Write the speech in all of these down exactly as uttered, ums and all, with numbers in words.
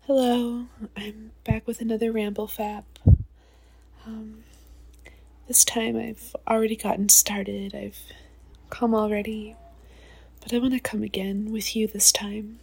Hello, I'm back with another Ramble Fap. Um, this time I've already gotten started, I've come already, but I want to come again with you this time.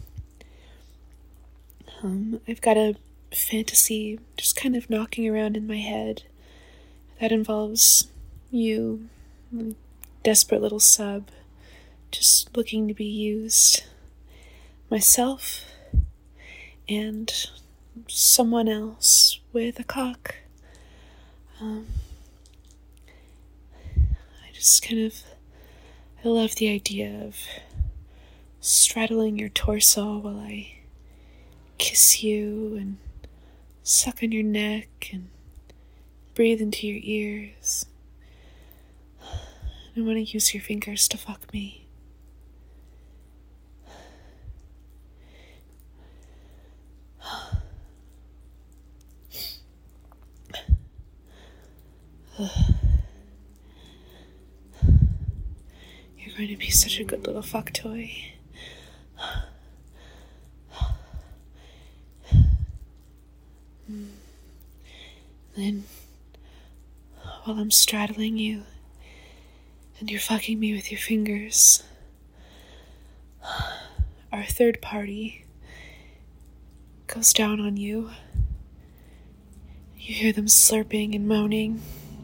Um, I've got a fantasy just kind of knocking around in my head that involves you, a desperate little sub, just looking to be used, myself, and someone else with a cock. Um, I just kind of, I love the idea of straddling your torso while I kiss you and suck on your neck and breathe into your ears. I want to use your fingers to fuck me. You're going to be such a good little fuck toy. Then, while I'm straddling you and you're fucking me with your fingers, our third party goes down on you. You hear them slurping and moaning.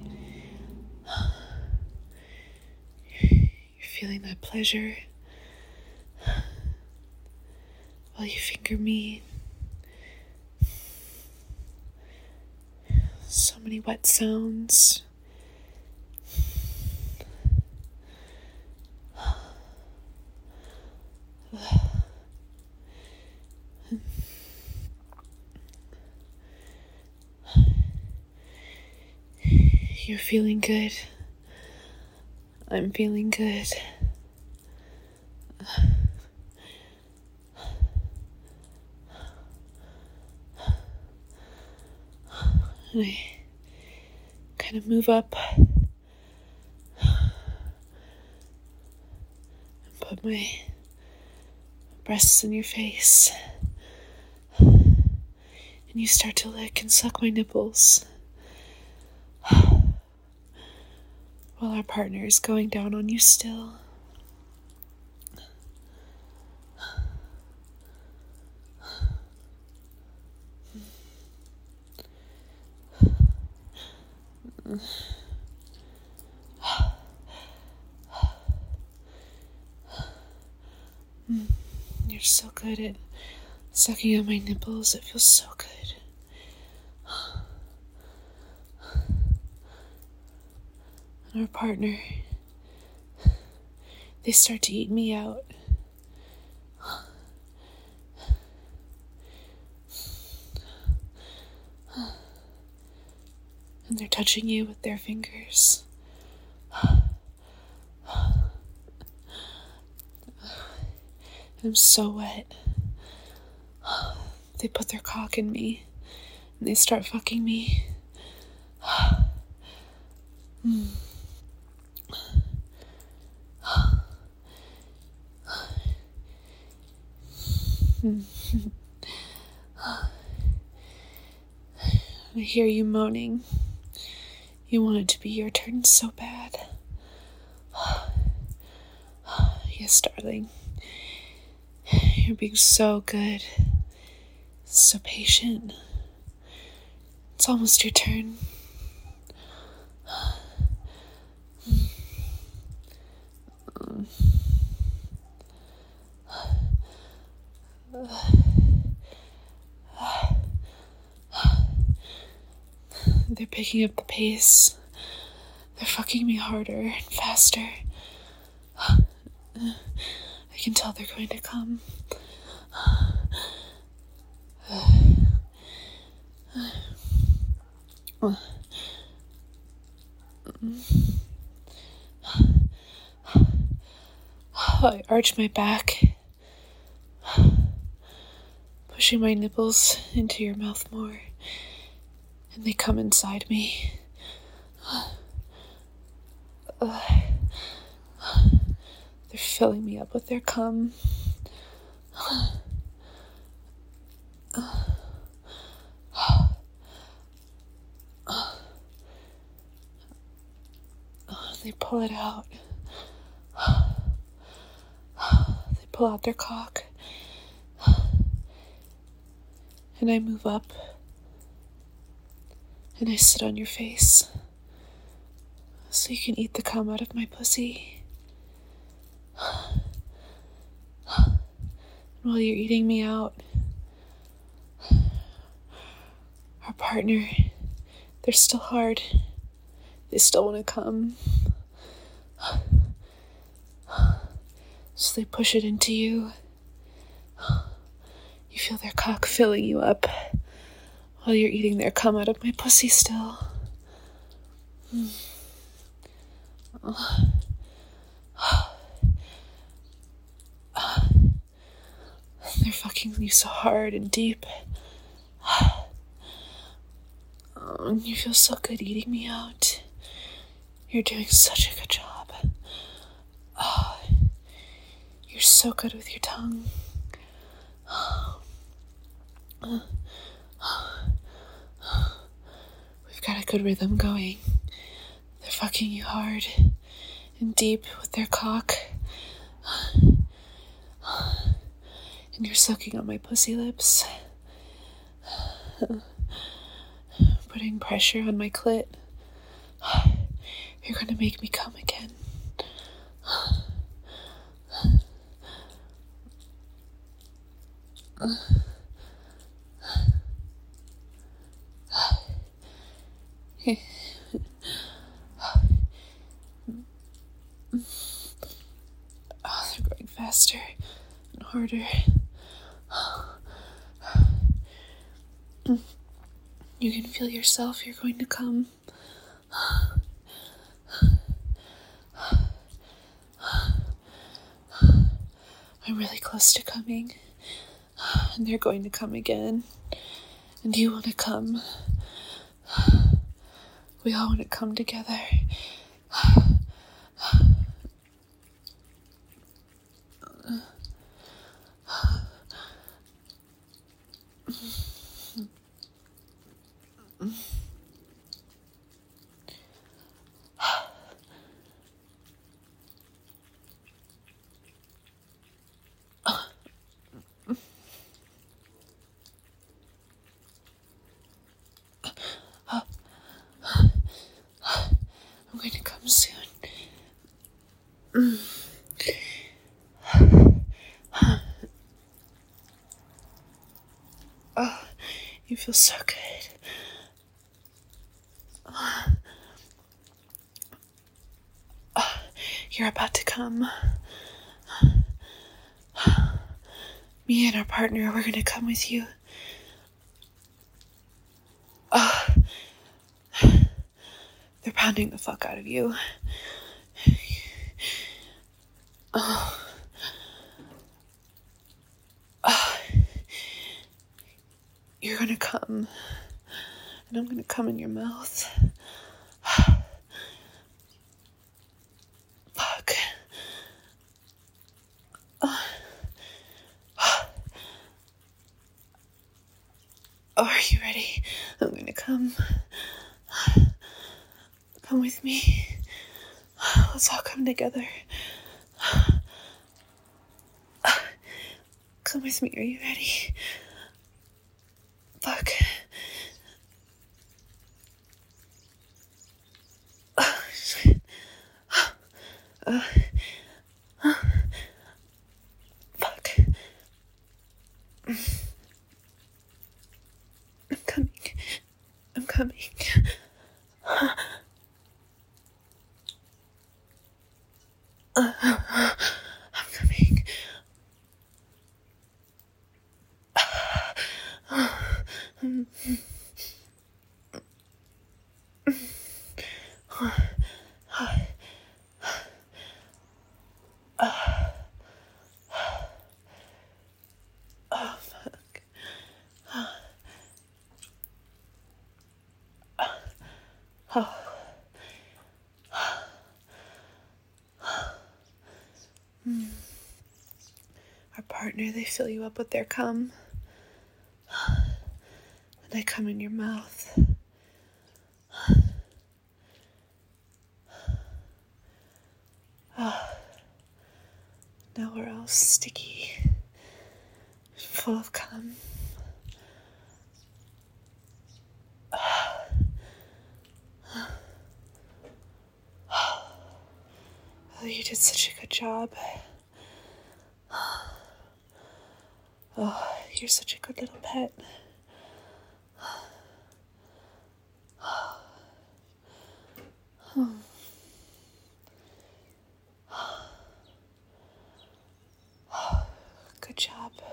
You're feeling that pleasure while you finger me. So many wet sounds. You're feeling good. I'm feeling good. And I kind of move up and put my breasts in your face. And you start to lick and suck my nipples while our partner is going down on you still. You're so good at sucking on my nipples. It feels so good. And our partner, they start to eat me out. And they're touching you with their fingers. I'm so wet. They put their cock in me and they start fucking me. Mm. I hear you moaning. You want it to be your turn so bad. Yes, darling. You're being so good. So patient. It's almost your turn. They're picking up the pace. They're fucking me harder and faster. I can tell they're going to come. I arch my back, pushing my nipples into your mouth more, and they come inside me. They're filling me up with their cum. they pull it out. They pull out their cock. And I move up. And I sit on your face. So you can eat the cum out of my pussy. And while you're eating me out, our partner, they're still hard. They still want to come. So they push it into you. You feel their cock filling you up while you're eating their cum out of my pussy still. Mm. Oh. They're fucking you so hard and deep. Oh, and you feel so good eating me out. You're doing such a good job. Oh, you're so good with your tongue. We've got a good rhythm going. They're fucking you hard and deep with their cock. And you're sucking on my pussy lips. Putting pressure on my clit. You're gonna make me come again. Oh, they're going faster and harder. You can feel yourself, you're going to come. I'm really close to coming. And they're going to come again. And you want to come. We all want to come together. I'm going to come soon. Mm. Oh, you feel so good. Oh, you're about to come. Me and our partner, we're going to come with you. Oh, they're pounding the fuck out of you. Oh. Oh. You're gonna come, and I'm gonna come in your mouth. Fuck. Oh. Oh, are you ready? I'm gonna come. Come with me. Let's all come together. Come with me. Are you ready? Fuck. Oh, shit. Uh, uh, fuck. I'm coming. I'm coming. Uh, I'm coming. Oh, fuck. Oh. Mm. Our partner, they fill you up with their cum. And I come in your mouth. Now we're all sticky, full of cum. Oh, you did such a good job. Oh, you're such a good little pet. Good job.